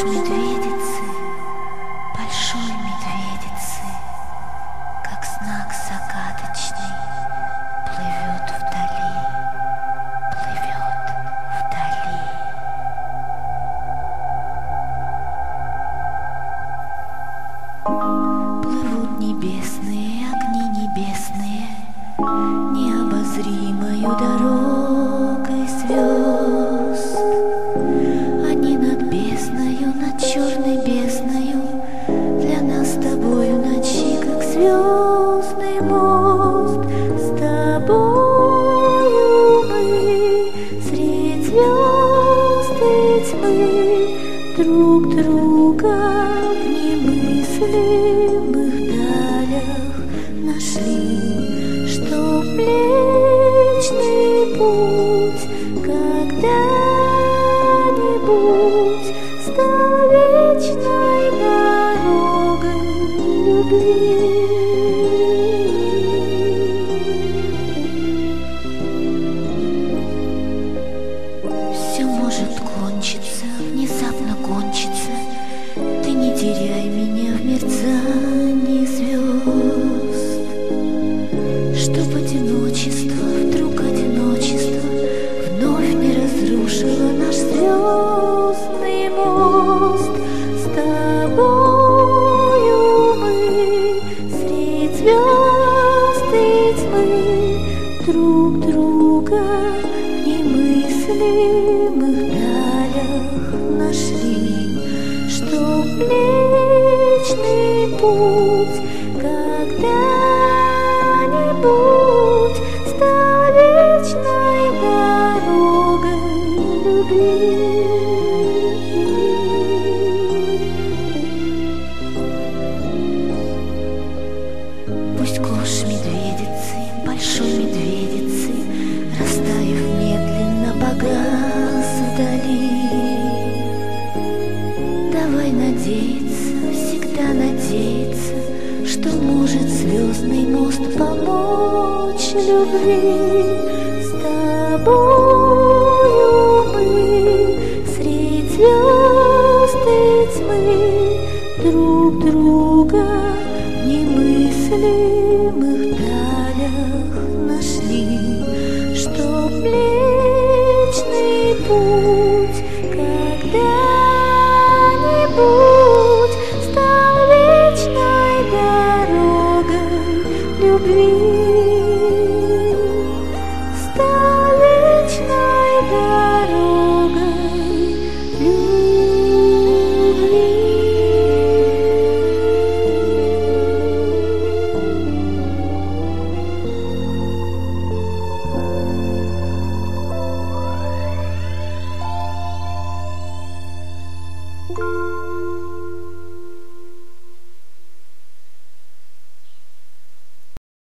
медведицы, большой медведицы, как знак загадочный, плывет вдали, плывет вдали. Плывут небесные огни небесные, необозримою дорогой звезд. Они над бездною, над черной бездною, для нас с тобою ночи, как звездный мост. С тобою мы средь звезд и тьмы друг друга в немыслимых далях нашли, чтоб Млечный Путь когда-нибудь стал вечной дорогой любви. Все может кончиться, внезапно кончиться. Ты не теряй меня в мерцании звезд, чтоб одиночество, вдруг одиночество вновь не разрушило наш звездный мост. С тобою мы средь звезд и тьмы друг друга в немыслимых далях нашли, чтоб Млечный Путь когда-нибудь стал вечной дорогой любви. Пусть кош медведицы, большой медведицы, растаяв медленно, погас вдали. Давай надеяться, всегда надеяться, что может звездный мост помочь любви. С тобою мы средь звезд и тьмы друг друга в немыслимых далях нашли, чтоб Млечный Путь